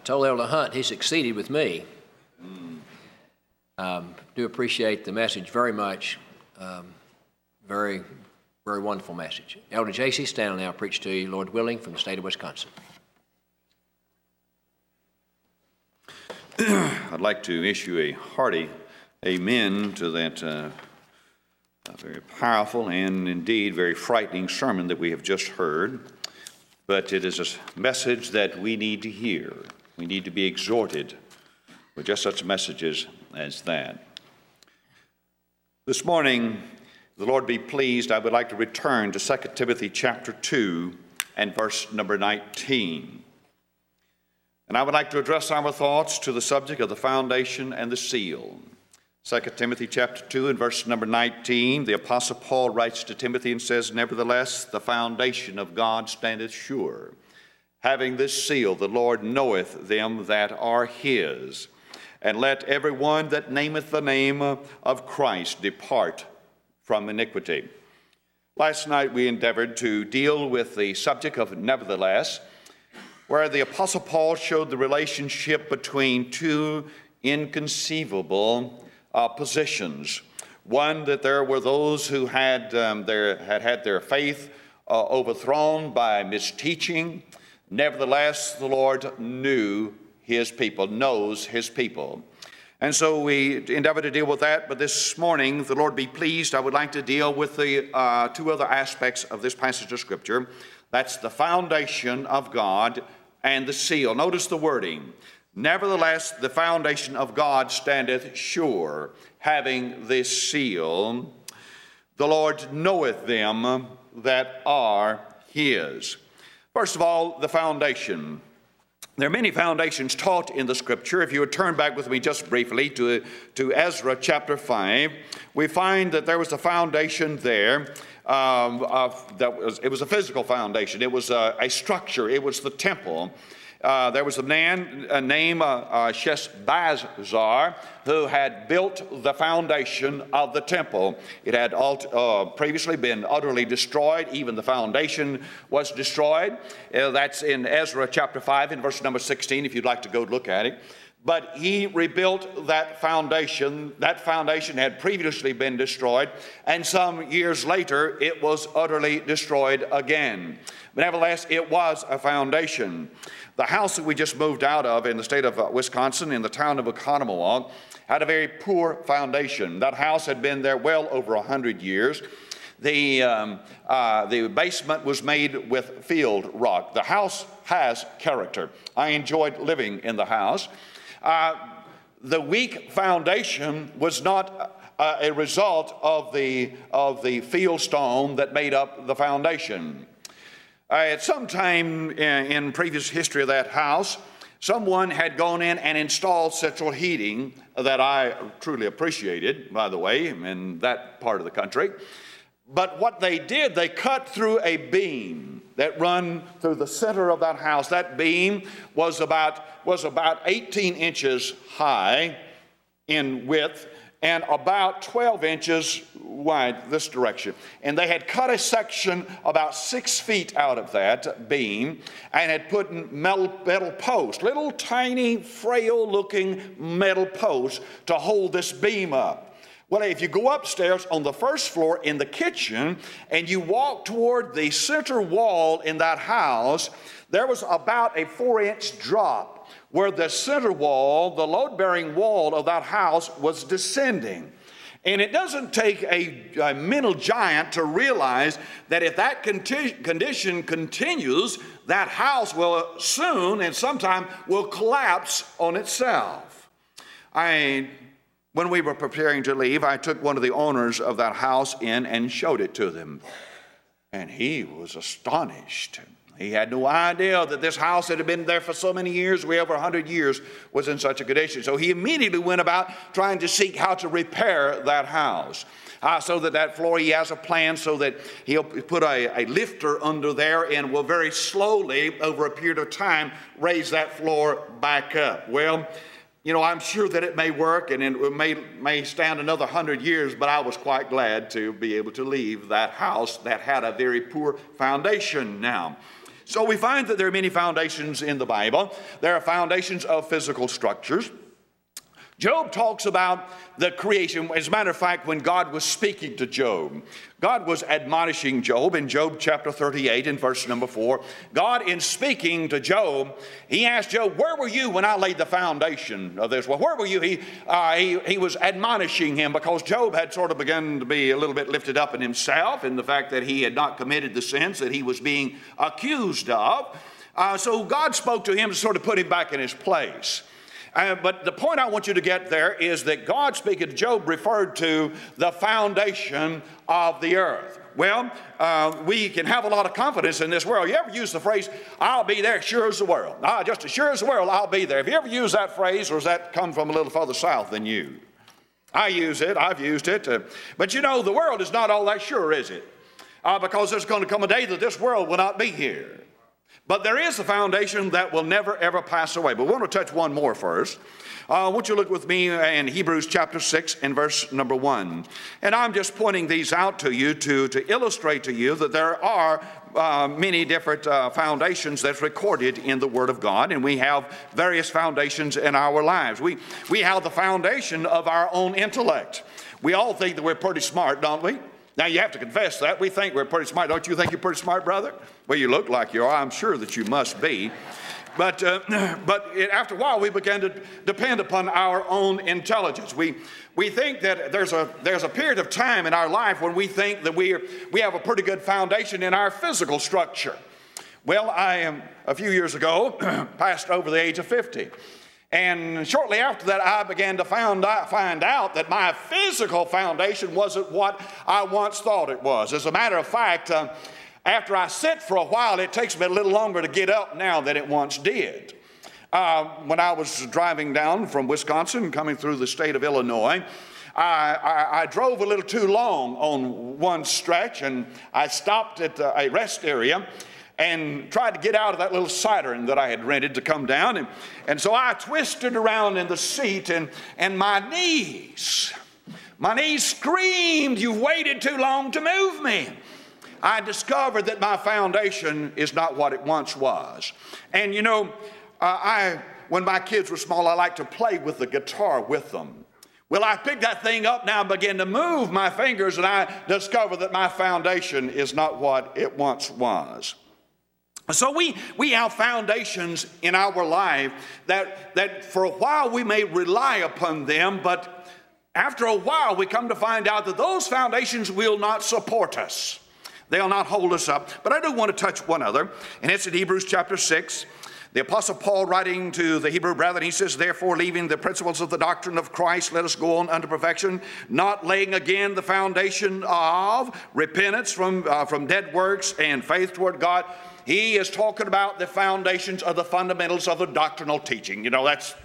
told Elder Hunt he succeeded with me. Do appreciate the message very much. Very, very wonderful message. Elder J.C. Stanley now preach to you, Lord willing, from the state of Wisconsin. I'd like to issue a hearty amen to that very powerful and indeed very frightening sermon that we have just heard. But it is a message that we need to hear. We need to be exhorted with just such messages as that. This morning, the Lord be pleased, I would like to return to 2 Timothy chapter 2 and verse number 19. And I would like to address our thoughts to the subject of the foundation and the seal. 2 Timothy chapter 2 and verse number 19, the Apostle Paul writes to Timothy and says, "Nevertheless, the foundation of God standeth sure. Having this seal, the Lord knoweth them that are his. And let every one that nameth the name of Christ depart from iniquity." Last night we endeavored to deal with the subject of nevertheless, where the Apostle Paul showed the relationship between two inconceivable positions. One, that there were those who had had their faith overthrown by misteaching. Nevertheless, the Lord knew his people, knows his people. And so we endeavor to deal with that, but this morning, the Lord be pleased, I would like to deal with the two other aspects of this passage of Scripture. That's the foundation of God and the seal. Notice the wording. Nevertheless, the foundation of God standeth sure, having this seal. The Lord knoweth them that are his. First of all, the foundation. There are many foundations taught in the Scripture. If you would turn back with me just briefly to Ezra chapter 5, we find that there was a foundation there. It was a physical foundation. It was a structure. It was the temple. There was a man named Sheshbazzar who had built the foundation of the temple. It had previously been utterly destroyed. Even the foundation was destroyed. That's in Ezra chapter 5 in verse number 16, if you'd like to go look at it. But he rebuilt that foundation. That foundation had previously been destroyed, and some years later it was utterly destroyed again. But nevertheless, it was a foundation. The house that we just moved out of in the state of Wisconsin, in the town of Oconomowoc, had a very poor foundation. That house had been there well over 100 years. The basement was made with field rock. The house has character. I enjoyed living in the house. The weak foundation was not a result of the field stone that made up the foundation. At some time in previous history of that house, someone had gone in and installed central heating that I truly appreciated, by the way, in that part of the country. But what they did, they cut through a beam that run through the center of that house. That beam was about 18 inches high in width and about 12 inches wide this direction. And they had cut a section about 6 feet out of that beam and had put metal posts, little tiny frail looking metal posts to hold this beam up. Well, if you go upstairs on the first floor in the kitchen and you walk toward the center wall in that house, there was about a 4-inch drop where the center wall, the load-bearing wall of that house was descending. And it doesn't take a mental giant to realize that if that condition continues, that house will soon and sometime will collapse on itself. When we were preparing to leave, I took one of the owners of that house in and showed it to them. And he was astonished. He had no idea that this house that had been there for so many years, way over 100 years, was in such a condition. So he immediately went about trying to seek how to repair that house. So that floor, he has a plan so that he'll put a lifter under there and will very slowly, over a period of time, raise that floor back up. Well, you know, I'm sure that it may work and it may stand another 100 years, but I was quite glad to be able to leave that house that had a very poor foundation now. So we find that there are many foundations in the Bible. There are foundations of physical structures. Job talks about the creation. As a matter of fact, when God was speaking to Job, God was admonishing Job in Job chapter 38 and verse number 4. God, in speaking to Job, he asked Job, where were you when I laid the foundation of this? Well, where were you? He was admonishing him because Job had sort of begun to be a little bit lifted up in himself in the fact that he had not committed the sins that he was being accused of. So God spoke to him to sort of put him back in his place. But the point I want you to get there is that God speaking to Job referred to the foundation of the earth. Well, we can have a lot of confidence in this world. You ever use the phrase, I'll be there sure as the world? Just as sure as the world, I'll be there. Have you ever used that phrase, or does that come from a little further south than you? I use it. I've used it. But you know, the world is not all that sure, is it? Because there's going to come a day that this world will not be here. But there is a foundation that will never, ever pass away. But we want to touch one more first. I want you to look with me in Hebrews chapter 6 and verse number 1. And I'm just pointing these out to you to illustrate to you that there are many different foundations that's recorded in the Word of God. And we have various foundations in our lives. We have the foundation of our own intellect. We all think that we're pretty smart, don't we? Now, you have to confess that. We think we're pretty smart. Don't you think you're pretty smart, brother? Well, you look like you are. I'm sure that you must be. But after a while, we began to depend upon our own intelligence. We think that there's a period of time in our life when we think that we have a pretty good foundation in our physical structure. Well, I am, a few years ago, passed over the age of 50. And shortly after that, I began to find out that my physical foundation wasn't what I once thought it was. As a matter of fact, after I sit for a while, it takes me a little longer to get up now than it once did. When I was driving down from Wisconsin, coming through the state of Illinois, I drove a little too long on one stretch, and I stopped at a rest area and tried to get out of that little siren that I had rented to come down. And so I twisted around in the seat, and my knees screamed, "You've waited too long to move me." I discovered that my foundation is not what it once was. And you know, when my kids were small, I liked to play with the guitar with them. Well, I picked that thing up now and began to move my fingers, and I discovered that my foundation is not what it once was. So we have foundations in our life that for a while we may rely upon them, but after a while we come to find out that those foundations will not support us. They'll not hold us up. But I do want to touch one other, and it's in Hebrews chapter 6. The Apostle Paul, writing to the Hebrew brethren, he says, "Therefore, leaving the principles of the doctrine of Christ, let us go on unto perfection, not laying again the foundation of repentance from dead works and faith toward God." He is talking about the foundations of the fundamentals of the doctrinal teaching. You know, that's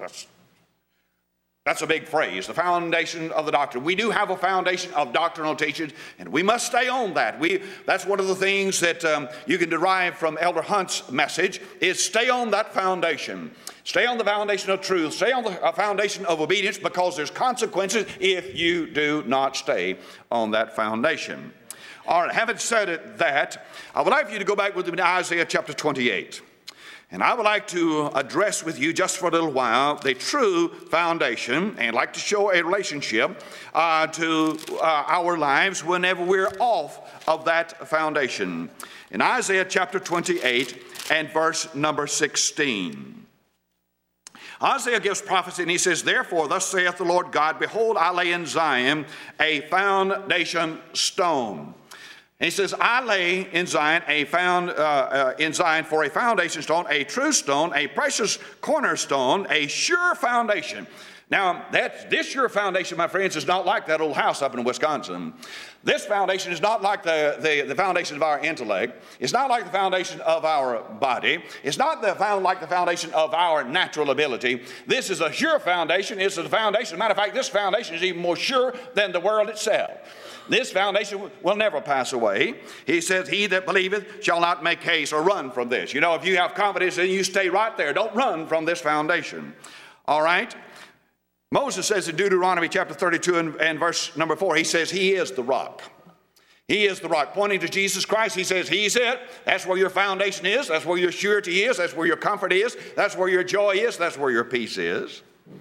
a big phrase, the foundation of the doctrine. We do have a foundation of doctrinal teaching, and we must stay on that. That's one of the things that you can derive from Elder Hunt's message, is stay on that foundation. Stay on the foundation of truth. Stay on the foundation of obedience, because there's consequences if you do not stay on that foundation. All right, having said that, I would like for you to go back with me to Isaiah chapter 28. And I would like to address with you just for a little while the true foundation, and like to show a relationship to our lives whenever we're off of that foundation. In Isaiah chapter 28 and verse number 16. Isaiah gives prophecy, and he says, "Therefore, thus saith the Lord God, behold, I lay in Zion a foundation stone." And he says, "I lay in Zion for a foundation stone, a true stone, a precious cornerstone, a sure foundation." Now, this sure foundation, my friends, is not like that old house up in Wisconsin. This foundation is not like the foundation of our intellect. It's not like the foundation of our body. It's not like the foundation of our natural ability. This is a sure foundation. It's a foundation. As a matter of fact, this foundation is even more sure than the world itself. This foundation will never pass away. He says, "He that believeth shall not make haste," or run from this. You know, if you have confidence, then you stay right there. Don't run from this foundation. All right? Moses says in Deuteronomy chapter 32 and verse number 4, he says, "He is the rock." He is the rock. Pointing to Jesus Christ, he says, He's it. That's where your foundation is. That's where your surety is. That's where your comfort is. That's where your joy is. That's where your peace is.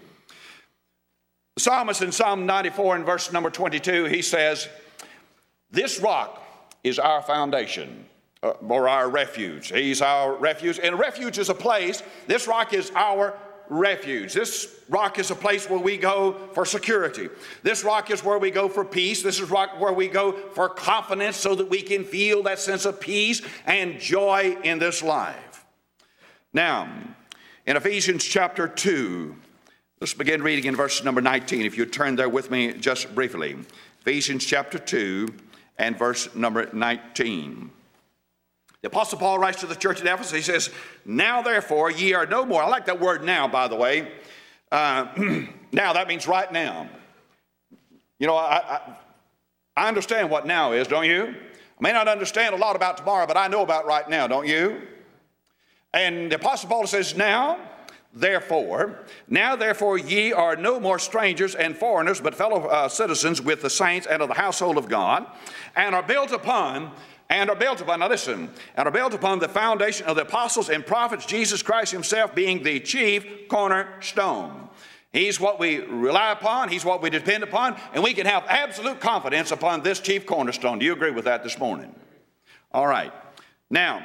The psalmist in Psalm 94 in verse number 22, he says, this rock is our foundation, or our refuge. He's our refuge. And refuge is a place. This rock is our refuge. This rock is a place where we go for security. This rock is where we go for peace. This is rock where we go for confidence so that we can feel that sense of peace and joy in this life. Now, in Ephesians chapter 2, let's begin reading in verse number 19. If you turn there with me just briefly. Ephesians chapter 2 and verse number 19. The Apostle Paul writes to the church at Ephesus, he says, now therefore ye are no more. I like that word now, by the way. Now, that means right now. You know, I understand what now is, don't you? I may not understand a lot about tomorrow, but I know about right now, don't you? And the Apostle Paul says, now therefore ye are no more strangers and foreigners, but fellow citizens with the saints and of the household of God, and are built upon, now listen, and are built upon the foundation of the apostles and prophets, Jesus Christ himself being the chief cornerstone. He's what we rely upon, he's what we depend upon, and we can have absolute confidence upon this chief cornerstone. Do you agree with that this morning? All right. Now,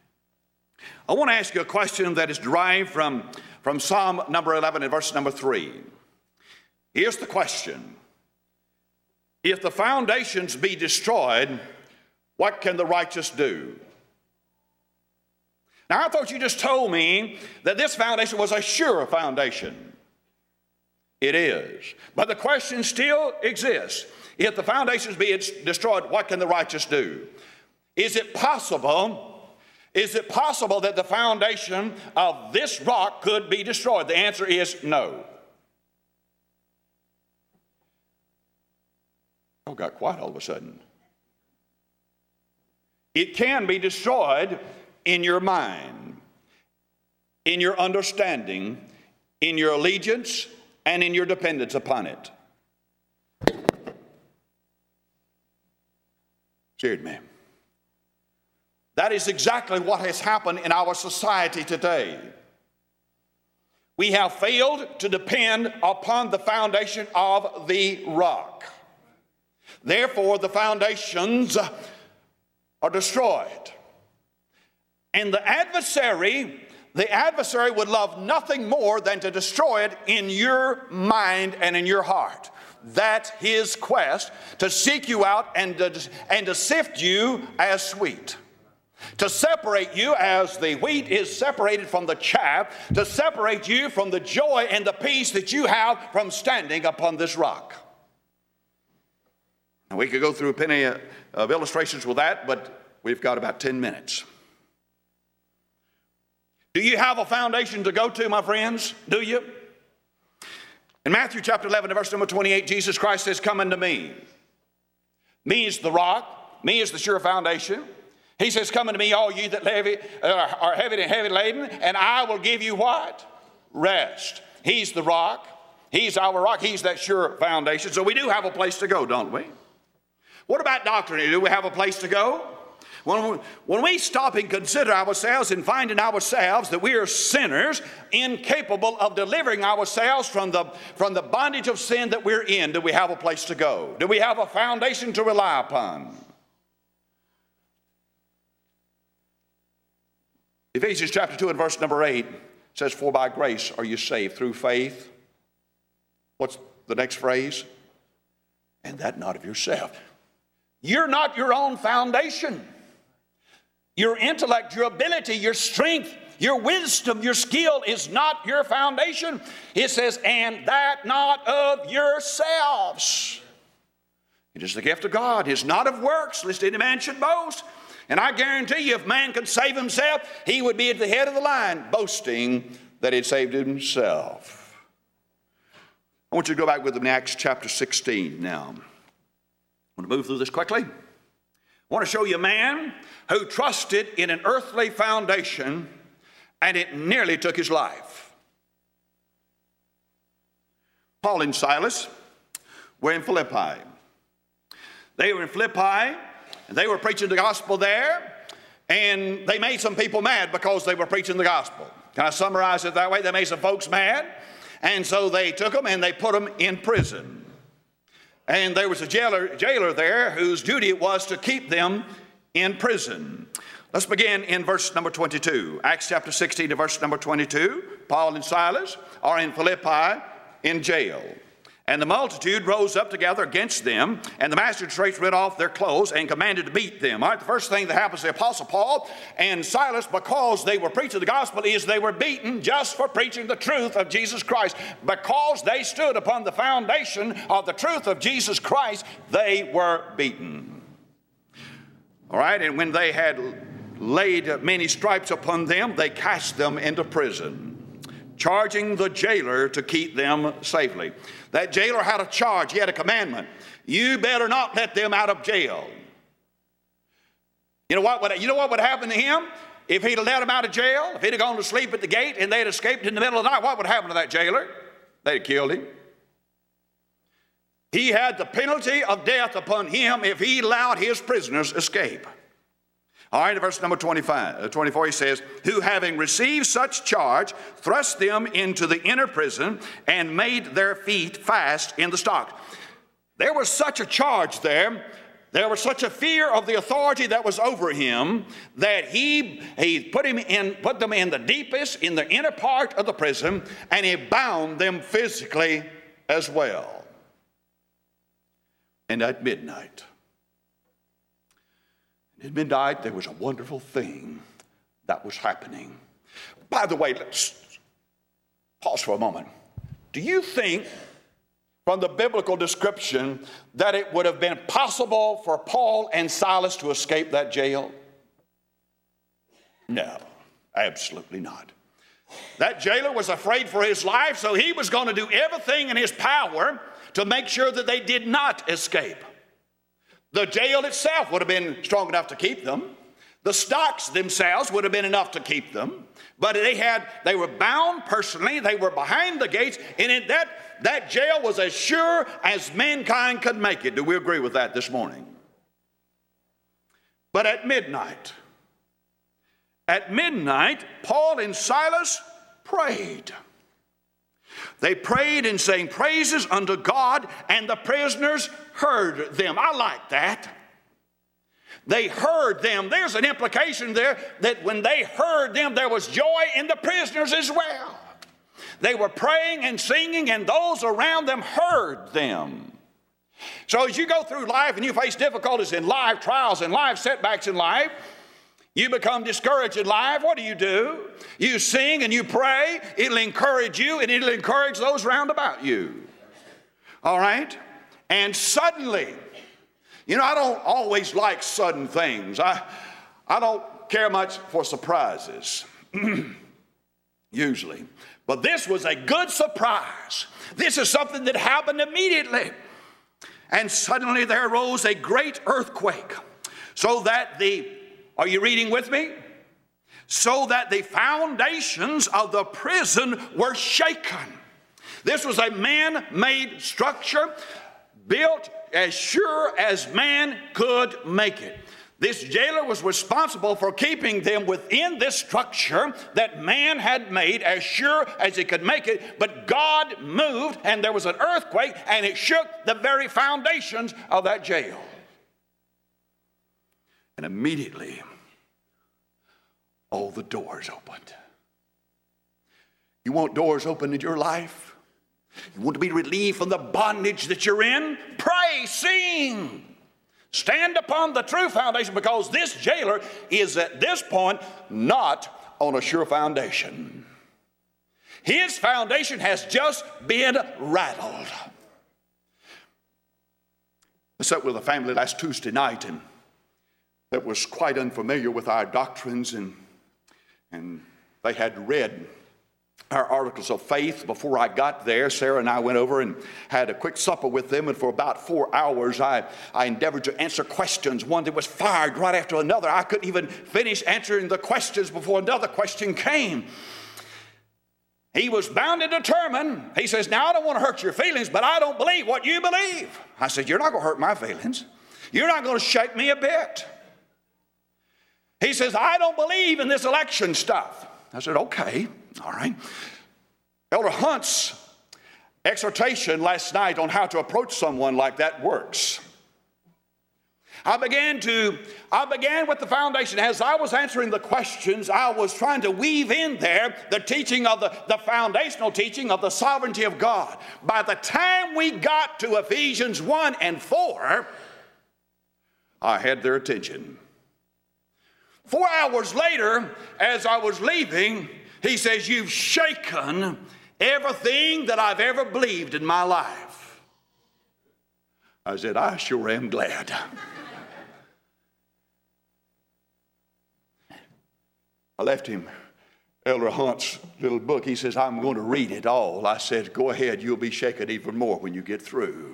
I want to ask you a question that is derived from Psalm number 11 and verse number 3. Here's the question. If the foundations be destroyed, what can the righteous do? Now, I thought you just told me that this foundation was a sure foundation. It is. But the question still exists. If the foundations be destroyed, what can the righteous do? Is it possible that the foundation of this rock could be destroyed? The answer is no. Oh, got quiet all of a sudden. It can be destroyed in your mind, in your understanding, in your allegiance, and in your dependence upon it. Cheered me. That is exactly what has happened in our society today. We have failed to depend upon the foundation of the rock. Therefore, the foundations are destroyed. And the adversary would love nothing more than to destroy it in your mind and in your heart. That's his quest, to seek you out and to sift you as wheat. To separate you as the wheat is separated from the chaff, to separate you from the joy and the peace that you have from standing upon this rock. Now, we could go through a penny of illustrations with that, but we've got about 10 minutes. Do you have a foundation to go to, my friends? Do you? In Matthew chapter 11, verse number 28, Jesus Christ says, come unto me. Me is the rock. Me is the sure foundation. He says, come unto me, all ye that are heavy and heavy laden, and I will give you what? Rest. He's the rock. He's our rock. He's that sure foundation. So we do have a place to go, don't we? What about doctrine? Do we have a place to go? When we stop and consider ourselves and find in ourselves that we are sinners, incapable of delivering ourselves from the bondage of sin that we're in, do we have a place to go? Do we have a foundation to rely upon? Ephesians chapter 2 and verse number 8 says, for by grace are you saved through faith. What's the next phrase? And that not of yourself. You're not your own foundation. Your intellect, your ability, your strength, your wisdom, your skill is not your foundation. It says, and that not of yourselves. It is the gift of God. It is not of works, lest any man should boast. And I guarantee you, if man could save himself, he would be at the head of the line, boasting that he'd saved himself. I want you to go back with me to Acts chapter 16 now. I want to move through this quickly. I want to show you a man who trusted in an earthly foundation, and it nearly took his life. Paul and Silas were in Philippi. They were in Philippi And they were preaching the gospel there, and they made some people mad because they were preaching the gospel. Can I summarize it that way? They made some folks mad, and so they took them and they put them in prison. And there was a jailer there whose duty it was to keep them in prison. Let's begin in verse number 22. Acts chapter 16 to verse number 22. Paul and Silas are in Philippi in jail. And the multitude rose up together against them, and the magistrates rent off their clothes and commanded to beat them. All right, the first thing that happens to the Apostle Paul and Silas, because they were preaching the gospel, is they were beaten just for preaching the truth of Jesus Christ. Because they stood upon the foundation of the truth of Jesus Christ, they were beaten. All right, and when they had laid many stripes upon them, they cast them into prison, charging the jailer to keep them safely. That jailer had a charge. He had a commandment. You better not let them out of jail. You know what would happen to him? If he'd have let them out of jail, if he'd have gone to sleep at the gate and they'd escaped in the middle of the night, what would happen to that jailer? They'd have killed him. He had the penalty of death upon him if he allowed his prisoners escape. All right, in verse number 24, he says, who having received such charge, thrust them into the inner prison and made their feet fast in the stocks. There was such a charge there. There was such a fear of the authority that was over him that he put them in the deepest, in the inner part of the prison, and he bound them physically as well. And at midnight, there was a wonderful thing that was happening. By the way, let's pause for a moment. Do you think, from the biblical description, that it would have been possible for Paul and Silas to escape that jail? No, absolutely not. That jailer was afraid for his life, so he was going to do everything in his power to make sure that they did not escape. The jail itself would have been strong enough to keep them. The stocks themselves would have been enough to keep them. But they were bound personally. They were behind the gates. And that jail was as sure as mankind could make it. Do we agree with that this morning? But at midnight, Paul and Silas prayed. They prayed and sang praises unto God, and the prisoners heard them. I like that. They heard them. There's an implication there that when they heard them, there was joy in the prisoners as well. They were praying and singing, and those around them heard them. So as you go through life and you face difficulties in life, trials in life, setbacks in life, you become discouraged in life, what do? You sing and you pray. It'll encourage you and it'll encourage those round about you. All right? And suddenly, I don't always like sudden things. I don't care much for surprises, usually. But this was a good surprise. This is something that happened immediately. And suddenly there arose a great earthquake, so that are you reading with me? So that the foundations of the prison were shaken. This was a man-made structure built as sure as man could make it. This jailer was responsible for keeping them within this structure that man had made as sure as he could make it. But God moved and there was an earthquake and it shook the very foundations of that jail. And immediately, all the doors opened. You want doors open in your life? You want to be relieved from the bondage that you're in? Pray, sing. Stand upon the true foundation, because this jailer is at this point not on a sure foundation. His foundation has just been rattled. I sat with a family last Tuesday night and that was quite unfamiliar with our doctrines, and they had read our articles of faith before I got there. Sarah and I went over and had a quick supper with them, and for about 4 hours I endeavored to answer questions, one that was fired right after another. I couldn't even finish answering the questions before another question came. He was bound and determined. He says, now I don't want to hurt your feelings, but I don't believe what you believe. I said, you're not going to hurt my feelings. You're not going to shake me a bit. He says, I don't believe in this election stuff. I said, okay, all right. Elder Hunt's exhortation last night on how to approach someone like that works. I began with the foundation. As I was answering the questions, I was trying to weave in there the teaching of the foundational teaching of the sovereignty of God. By the time we got to Ephesians 1 and 4, I had their attention. 4 hours later, as I was leaving, he says, you've shaken everything that I've ever believed in my life. I said, I sure am glad. I left him Elder Hunt's little book. He says, I'm going to read it all. I said, go ahead, you'll be shaken even more when you get through.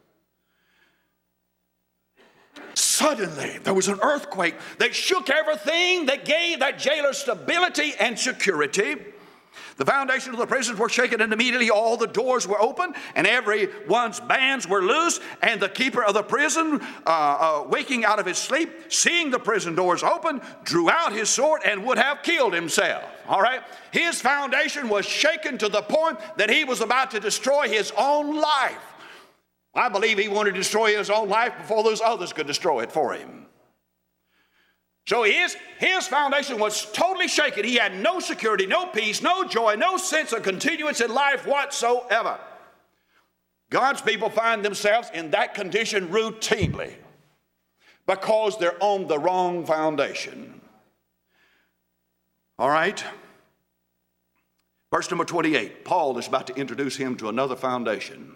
Suddenly, there was an earthquake that shook everything, that gave that jailer stability and security. The foundation of the prisons were shaken, and immediately all the doors were open, and everyone's bands were loose, and the keeper of the prison, waking out of his sleep, seeing the prison doors open, drew out his sword and would have killed himself. All right? His foundation was shaken to the point that he was about to destroy his own life. I believe he wanted to destroy his own life before those others could destroy it for him. So his foundation was totally shaken. He had no security, no peace, no joy, no sense of continuance in life whatsoever. God's people find themselves in that condition routinely because they're on the wrong foundation. All right? Verse number 28. Paul is about to introduce him to another foundation.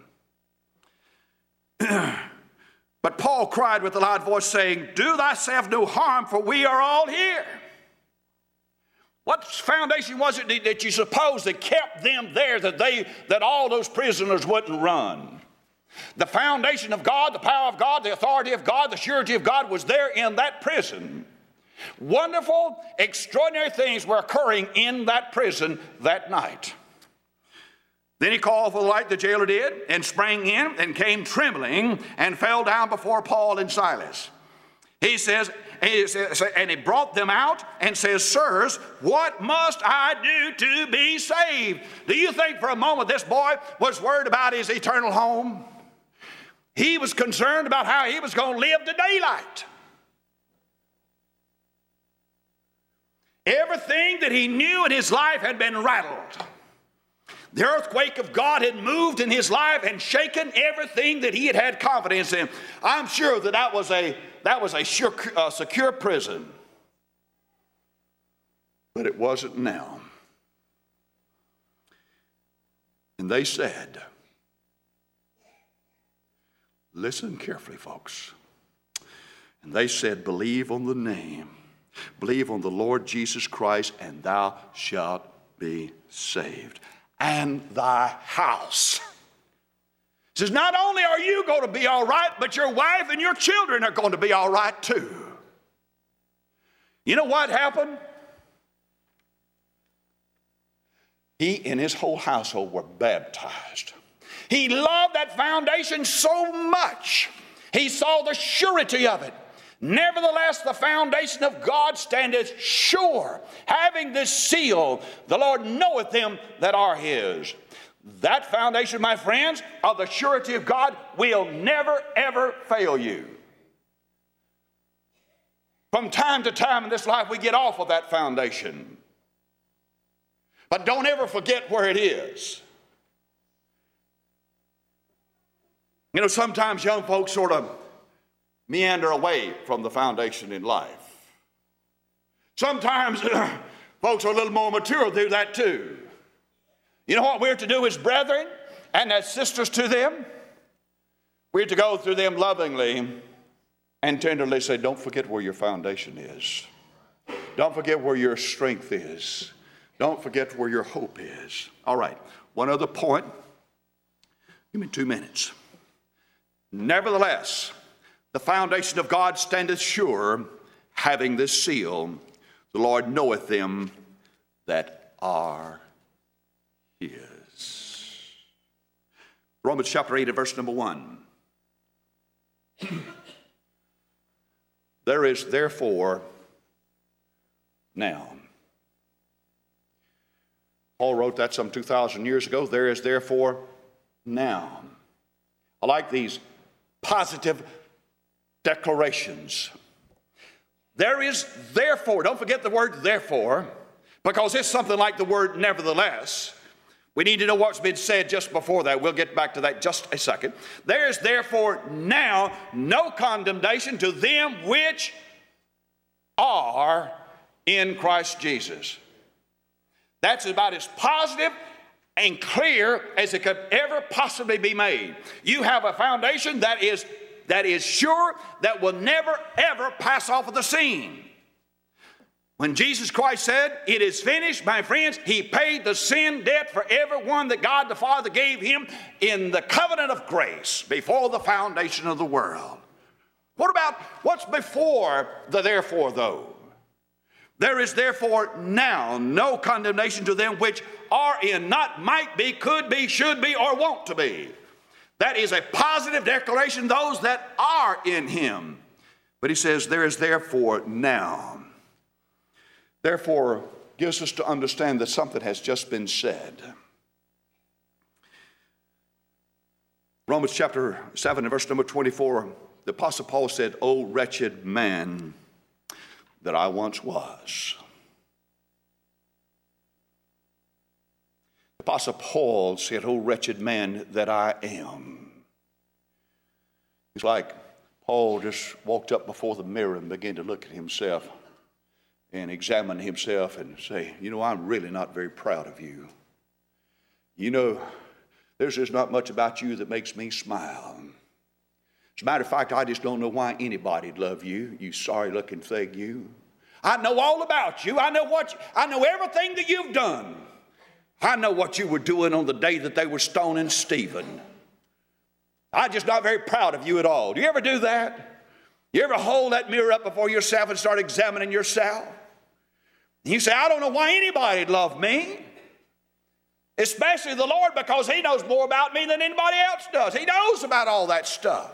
But Paul cried with a loud voice, saying, do thyself no harm, for we are all here. What foundation was it that you suppose that kept them there, that all those prisoners wouldn't run? The foundation of God, the power of God, the authority of God, the surety of God was there in that prison. Wonderful, extraordinary things were occurring in that prison that night. Then he called for the light, the jailer did, and sprang in and came trembling and fell down before Paul and Silas. He says, and he brought them out and says, sirs, what must I do to be saved? Do you think for a moment this boy was worried about his eternal home? He was concerned about how he was going to live to daylight. Everything that he knew in his life had been rattled. The earthquake of God had moved in his life and shaken everything that he had had confidence in. I'm sure that was a secure prison. But it wasn't now. And they said, listen carefully, folks. And they said, believe on the name, believe on the Lord Jesus Christ, and thou shalt be saved. And thy house. He says, not only are you going to be all right, but your wife and your children are going to be all right too. You know what happened? He and his whole household were baptized. He loved that foundation so much. He saw the surety of it. Nevertheless, the foundation of God standeth sure, having this seal, the Lord knoweth them that are his. That foundation, my friends, of the surety of God will never, ever fail you. From time to time in this life, we get off of that foundation. But don't ever forget where it is. You know, sometimes young folks sort of meander away from the foundation in life. Sometimes folks are a little more mature do that too. You know what we're to do as brethren and as sisters to them? We're to go through them lovingly and tenderly say, don't forget where your foundation is. Don't forget where your strength is. Don't forget where your hope is. All right, one other point. Give me 2 minutes. Nevertheless, the foundation of God standeth sure, having this seal, the Lord knoweth them that are his. Romans chapter 8 and verse number 1. There is therefore now. Paul wrote that some 2,000 years ago. There is therefore now. I like these positive declarations. There is therefore, don't forget the word therefore, because it's something like the word nevertheless. We need to know what's been said just before that. We'll get back to that just a second. There is therefore now no condemnation to them which are in Christ Jesus. That's about as positive and clear as it could ever possibly be made. You have a foundation that is sure, that will never, ever pass off of the scene. When Jesus Christ said, "It is finished," my friends, He paid the sin debt for everyone that God the Father gave Him in the covenant of grace before the foundation of the world. What about what's before the therefore, though? There is therefore now no condemnation to them which are in, not might be, could be, should be, or want to be. That is a positive declaration, those that are in Him. But He says there is therefore now. Therefore gives us to understand that something has just been said. Romans chapter 7 and verse number 24, the Apostle Paul said, "O wretched man that I once was." The Apostle Paul said, "O wretched man that I am." It's like Paul just walked up before the mirror and began to look at himself and examine himself and say, "You know, I'm really not very proud of you. You know, there's just not much about you that makes me smile. As a matter of fact, I just don't know why anybody'd love you, you sorry-looking thing, you. I know all about you. I know everything that you've done. I know what you were doing on the day that they were stoning Stephen. I'm just not very proud of you at all." Do you ever do that? You ever hold that mirror up before yourself and start examining yourself? And you say, "I don't know why anybody'd love me, especially the Lord, because He knows more about me than anybody else does. He knows about all that stuff."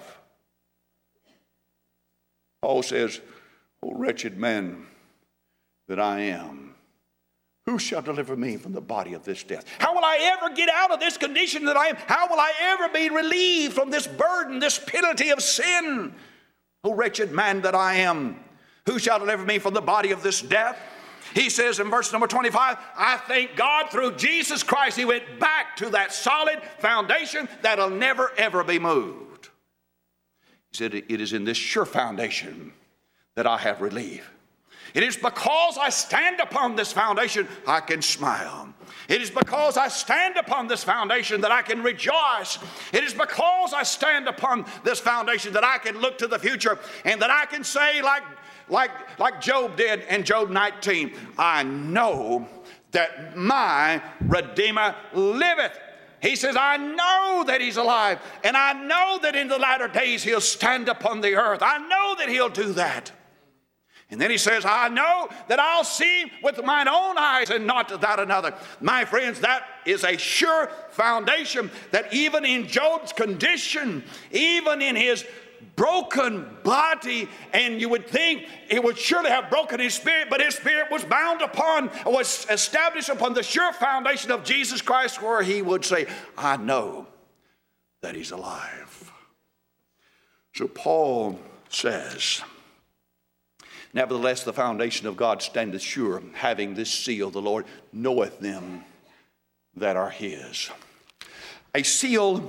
Paul says, "O wretched man that I am, who shall deliver me from the body of this death?" How will I ever get out of this condition that I am? How will I ever be relieved from this burden, this penalty of sin? "O wretched man that I am, who shall deliver me from the body of this death?" He says in verse number 25, I thank God through Jesus Christ, He went back to that solid foundation that'll never, ever be moved. He said, "It is in this sure foundation that I have relief. It is because I stand upon this foundation I can smile. It is because I stand upon this foundation that I can rejoice. It is because I stand upon this foundation that I can look to the future and that I can say like Job did in Job 19, I know that my Redeemer liveth." He says, I know that He's alive, and I know that in the latter days He'll stand upon the earth. I know that He'll do that. And then he says, I know that I'll see with mine own eyes and not that another. My friends, that is a sure foundation that even in Job's condition, even in his broken body, and you would think it would surely have broken his spirit, but his spirit was was established upon the sure foundation of Jesus Christ, where he would say, I know that He's alive. So Paul says, nevertheless, the foundation of God standeth sure, having this seal, the Lord knoweth them that are His. A seal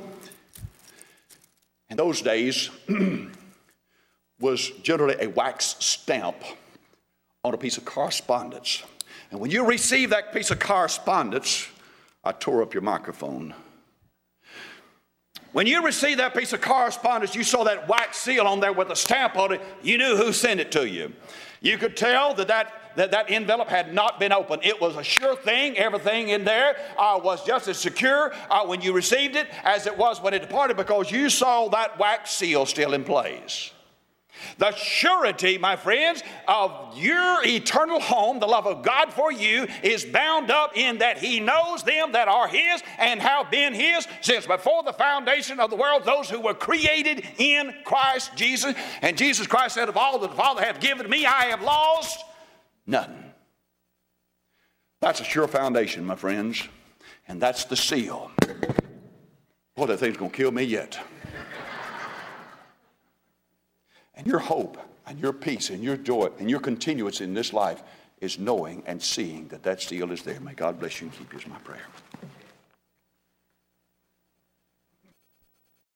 in those days was generally a wax stamp on a piece of correspondence. And when you receive that piece of correspondence, I tore up your microphone. When you received that piece of correspondence, you saw that wax seal on there with a stamp on it, you knew who sent it to you. You could tell that envelope had not been opened. It was a sure thing. Everything in there was just as secure when you received it as it was when it departed, because you saw that wax seal still in place. The surety, my friends, of your eternal home, the love of God for you, is bound up in that He knows them that are His and have been His since before the foundation of the world, those who were created in Christ Jesus. And Jesus Christ said, of all that the Father hath given me, I have lost none. That's a sure foundation, my friends. And that's the seal. Boy, that thing's going to kill me yet. And your hope and your peace and your joy and your continuance in this life is knowing and seeing that that seal is there. May God bless you and keep you is my prayer.